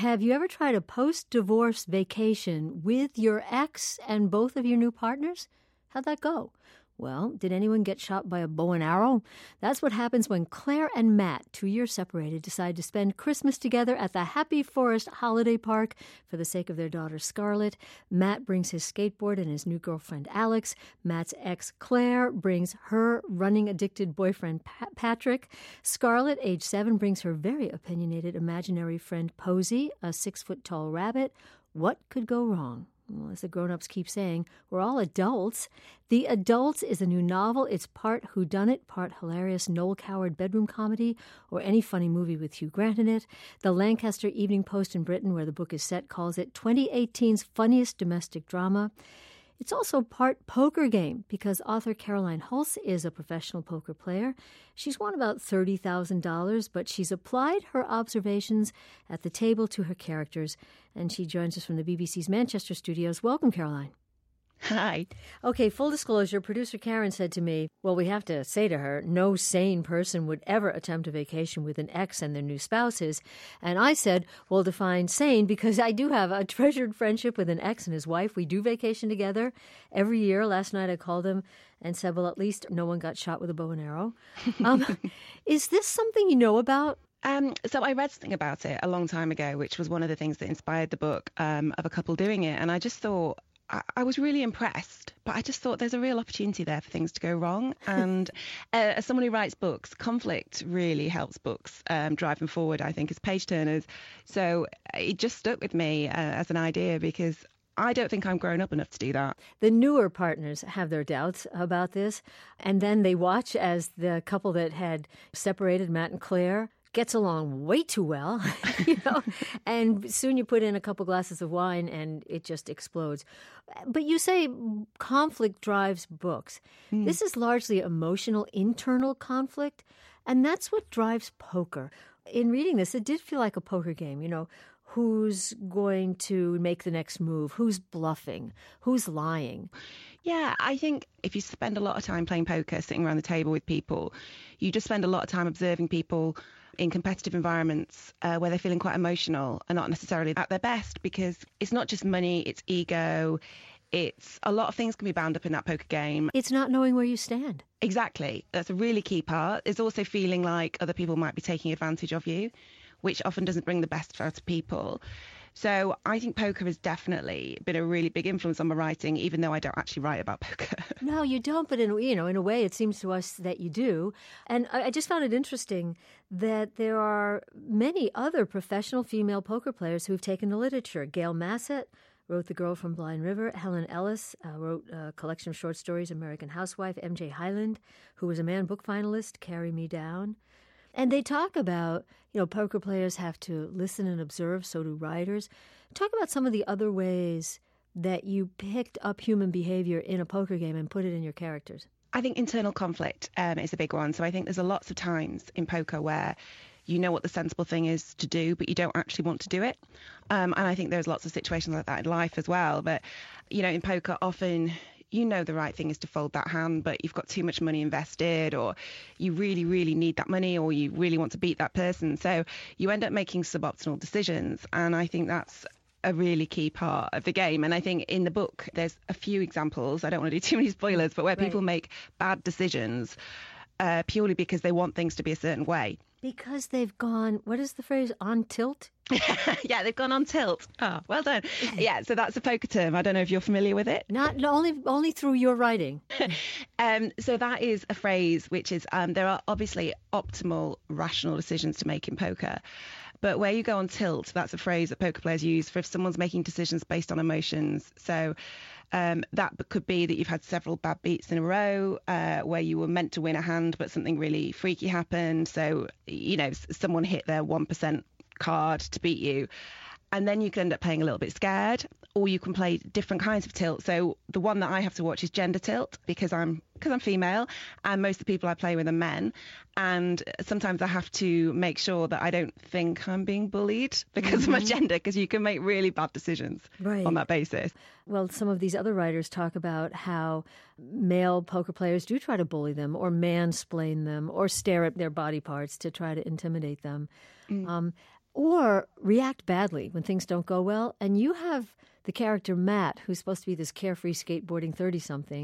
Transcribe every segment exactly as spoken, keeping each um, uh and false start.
have you ever tried a post-divorce vacation with your ex and both of your new partners? How'd that go? Well, did anyone get shot by a bow and arrow? That's what happens when Claire and Matt, two years separated, decide to spend Christmas together at the Happy Forest Holiday Park for the sake of their daughter Scarlett. Matt brings his skateboard and his new girlfriend Alex. Matt's ex Claire brings her running-addicted boyfriend pa- Patrick. Scarlett, age seven, brings her very opinionated imaginary friend Posey, a six-foot-tall rabbit. What could go wrong? Well, as the grown-ups keep saying, we're all adults. The Adults is a new novel. It's part whodunit, part hilarious Noel Coward bedroom comedy, or any funny movie with Hugh Grant in it. The Lancaster Evening Post in Britain, where the book is set, calls it twenty eighteen's funniest domestic drama. It's also part poker game because author Caroline Hulse is a professional poker player. She's won about thirty thousand dollars, but she's applied her observations at the table to her characters, and she joins us from the B B C's Manchester studios. Welcome, Caroline. Hi. Okay, full disclosure, producer Karen said to me, well, we have to say to her, no sane person would ever attempt a vacation with an ex and their new spouses. And I said, well, define sane, because I do have a treasured friendship with an ex and his wife. We do vacation together every year. Last night I called him and said, well, at least no one got shot with a bow and arrow. Um, is this something you know about? Um, so I read something about it a long time ago, which was one of the things that inspired the book um, of a couple doing it. And I just thought, I was really impressed, but I just thought there's a real opportunity there for things to go wrong. And uh, as someone who writes books, conflict really helps books um, drive them forward, I think, as page turners. So it just stuck with me uh, as an idea because I don't think I'm grown up enough to do that. The newer partners have their doubts about this, and then they watch as the couple that had separated, Matt and Claire, gets along way too well, you know, and soon you put in a couple glasses of wine and it just explodes. But you say conflict drives books. Mm. This is largely emotional, internal conflict, and that's what drives poker. In reading this, it did feel like a poker game, you know. Who's going to make the next move? Who's bluffing? Who's lying? Yeah, I think if you spend a lot of time playing poker, sitting around the table with people, you just spend a lot of time observing people in competitive environments uh, where they're feeling quite emotional and not necessarily at their best, because it's not just money, it's ego. It's a lot of things can be bound up in that poker game. It's not knowing where you stand. Exactly. That's a really key part. It's also feeling like other people might be taking advantage of you, which often doesn't bring the best out of people. So I think poker has definitely been a really big influence on my writing, even though I don't actually write about poker. No, you don't, but in, you know, in a way it seems to us that you do. And I, I just found it interesting that there are many other professional female poker players who've taken to literature. Gail Massett wrote The Girl from Blind River. Helen Ellis uh, wrote a collection of short stories, American Housewife. M J Hyland, who was a Man Book finalist, Carry Me Down. And they talk about, you know, poker players have to listen and observe, so do writers. Talk about some of the other ways that you picked up human behavior in a poker game and put it in your characters. I think internal conflict um, is a big one. So I think there's a lots of times in poker where you know what the sensible thing is to do, but you don't actually want to do it. Um, and I think there's lots of situations like that in life as well. But, you know, in poker, often you know the right thing is to fold that hand, but you've got too much money invested, or you really, really need that money, or you really want to beat that person. So you end up making suboptimal decisions. And I think that's a really key part of the game. And I think in the book, there's a few examples, I don't want to do too many spoilers, but where right. people make bad decisions uh, purely because they want things to be a certain way. Because they've gone, what is the phrase, on tilt? Yeah, they've gone on tilt. Oh, well done. Yeah, so that's a poker term. I don't know if you're familiar with it. Not only only through your writing. um, so that is a phrase which is, um, there are obviously optimal, rational decisions to make in poker. But where you go on tilt, that's a phrase that poker players use for if someone's making decisions based on emotions. So um, that could be that you've had several bad beats in a row uh, where you were meant to win a hand, but something really freaky happened. So, you know, someone hit their one percent card to beat you. And then you can end up playing a little bit scared, or you can play different kinds of tilt. So the one that I have to watch is gender tilt because I'm because I'm female, and most of the people I play with are men. And sometimes I have to make sure that I don't think I'm being bullied because mm-hmm. of my gender, because you can make really bad decisions right. on that basis. Well, some of these other writers talk about how male poker players do try to bully them or mansplain them or stare at their body parts to try to intimidate them. Mm. Um, or react badly when things don't go well. And you have the character Matt, who's supposed to be this carefree skateboarding thirty-something,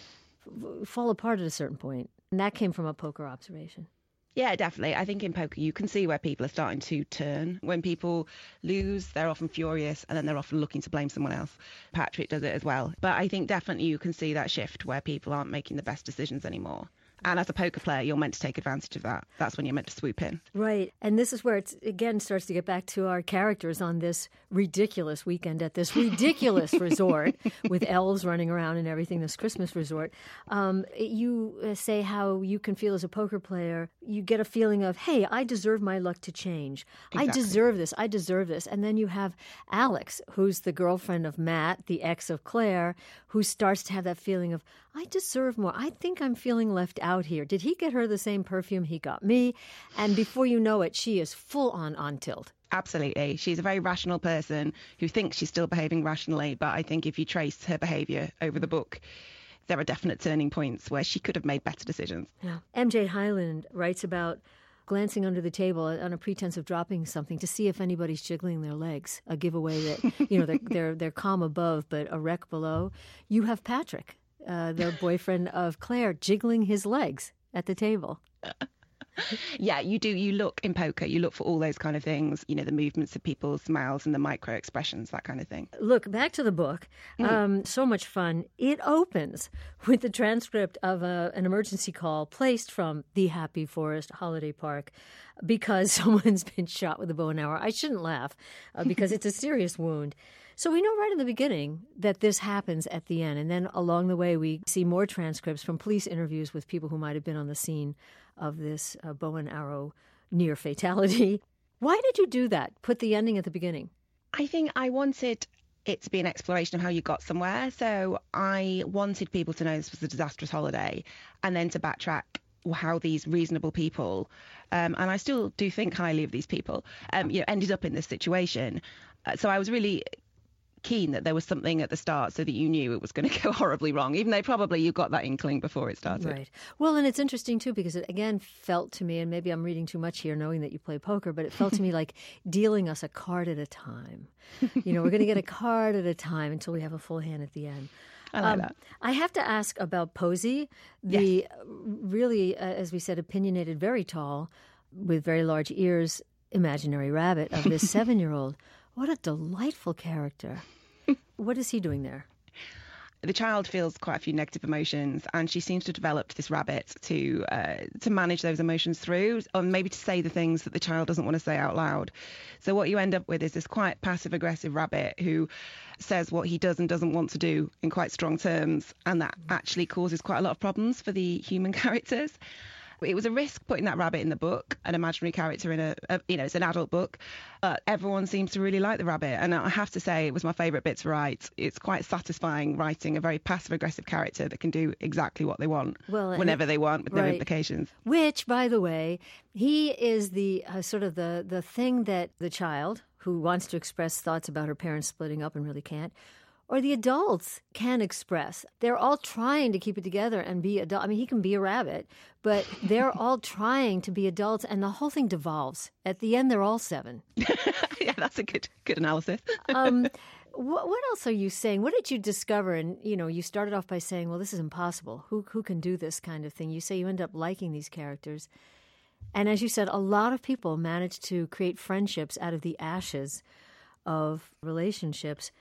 f- fall apart at a certain point. And that came from a poker observation. Yeah, definitely. I think in poker you can see where people are starting to turn. When people lose, they're often furious and then they're often looking to blame someone else. Patrick does it as well. But I think definitely you can see that shift where people aren't making the best decisions anymore. And as a poker player, you're meant to take advantage of that. That's when you're meant to swoop in. Right. And this is where it, again, starts to get back to our characters on this ridiculous weekend at this ridiculous resort with elves running around and everything, this Christmas resort. Um, you uh, say how you can feel as a poker player, you get a feeling of, hey, I deserve my luck to change. Exactly. I deserve this. I deserve this. And then you have Alex, who's the girlfriend of Matt, the ex of Claire, who starts to have that feeling of, I deserve more. I think I'm feeling left out here. Did he get her the same perfume he got me? And before you know it, she is full on on tilt. Absolutely. She's a very rational person who thinks she's still behaving rationally. But I think if you trace her behaviour over the book, there are definite turning points where she could have made better decisions. Yeah. M J Hyland writes about glancing under the table on a pretense of dropping something to see if anybody's jiggling their legs, a giveaway that, you know, they're, they're, they're calm above but a wreck below. You have Patrick, uh, the boyfriend of Claire, jiggling his legs at the table. Yeah, you do. You look in poker, you look for all those kind of things, you know, the movements of people's mouths and the micro expressions, that kind of thing. Look, back to the book. Mm. Um, so much fun. It opens with the transcript of a, an emergency call placed from the Happy Forest Holiday Park because someone's been shot with a bow and arrow. I shouldn't laugh uh, because it's a serious wound. So we know right in the beginning that this happens at the end. And then along the way, we see more transcripts from police interviews with people who might have been on the scene of this uh, bow and arrow near fatality. Why did you do that? Put the ending at the beginning? I think I wanted it to be an exploration of how you got somewhere. So I wanted people to know this was a disastrous holiday and then to backtrack how these reasonable people, um, and I still do think highly of these people, um, you know, ended up in this situation. Uh, so I was really keen that there was something at the start so that you knew it was going to go horribly wrong, even though probably you got that inkling before it started. Right. Well, and it's interesting, too, because it, again, felt to me, and maybe I'm reading too much here knowing that you play poker, but it felt to me like dealing us a card at a time. You know, we're going to get a card at a time until we have a full hand at the end. I like um, that. I have to ask about Posey, the Yes. really, uh, as we said, opinionated, very tall, with very large ears, imaginary rabbit of this seven-year-old. What a delightful character. What is he doing there? The child feels quite a few negative emotions, and she seems to have developed this rabbit to uh, to manage those emotions through, or maybe to say the things that the child doesn't want to say out loud. So what you end up with is this quite passive-aggressive rabbit who says what he does and doesn't want to do in quite strong terms, and that actually causes quite a lot of problems for the human characters. It was a risk putting that rabbit in the book, an imaginary character in a, a you know, it's an adult book. But everyone seems to really like the rabbit. And I have to say, it was my favourite bit to write. It's quite satisfying writing a very passive-aggressive character that can do exactly what they want, well, whenever they want, with right. no implications. Which, by the way, he is the uh, sort of the, the thing that the child who wants to express thoughts about her parents splitting up and really can't, or the adults can express. They're all trying to keep it together and be adult. I mean, he can be a rabbit, but they're all trying to be adults, and the whole thing devolves. At the end, they're all seven. Yeah, that's a good good analysis. um, what, what else are you saying? What did you discover? And, you know, you started off by saying, well, this is impossible. Who, who can do this kind of thing? You say you end up liking these characters. And as you said, a lot of people manage to create friendships out of the ashes of relationships.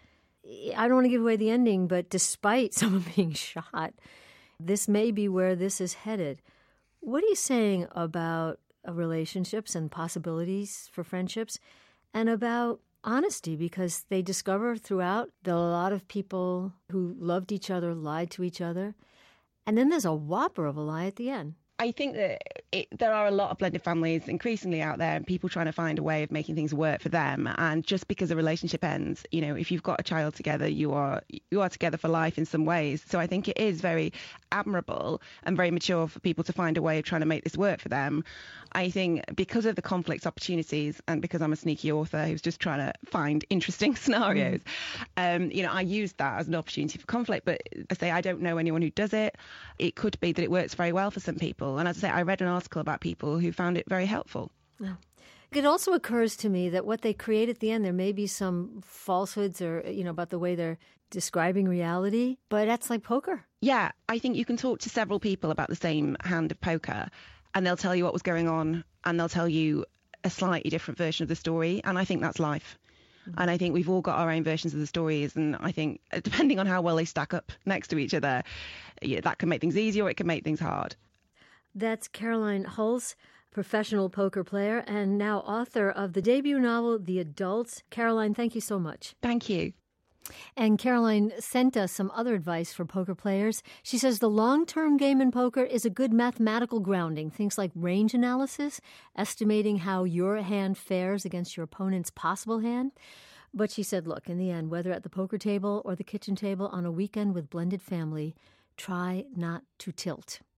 I don't want to give away the ending, but despite someone being shot, this may be where this is headed. What are you saying about uh, relationships and possibilities for friendships, and about honesty? Because they discover throughout that a lot of people who loved each other lied to each other. And then there's a whopper of a lie at the end. I think that it, there are a lot of blended families increasingly out there, and people trying to find a way of making things work for them. And just because a relationship ends, you know, if you've got a child together, you are you are together for life in some ways. So I think it is very admirable and very mature for people to find a way of trying to make this work for them. I think because of the conflict opportunities, and because I'm a sneaky author who's just trying to find interesting scenarios, mm. um, you know, I used that as an opportunity for conflict. But I say I don't know anyone who does it. It could be that it works very well for some people. And as I say, I read an article about people who found it very helpful. Oh. It also occurs to me that what they create at the end, there may be some falsehoods or, you know, about the way they're describing reality, but that's like poker. Yeah, I think you can talk to several people about the same hand of poker and they'll tell you what was going on and they'll tell you a slightly different version of the story. And I think that's life. Mm-hmm. And I think we've all got our own versions of the stories. And I think depending on how well they stack up next to each other, yeah, that can make things easy or it can make things hard. That's Caroline Hulse, professional poker player and now author of the debut novel, The Adults. Caroline, thank you so much. Thank you. And Caroline sent us some other advice for poker players. She says the long-term game in poker is a good mathematical grounding, things like range analysis, estimating how your hand fares against your opponent's possible hand. But she said, look, in the end, whether at the poker table or the kitchen table on a weekend with blended family, try not to tilt.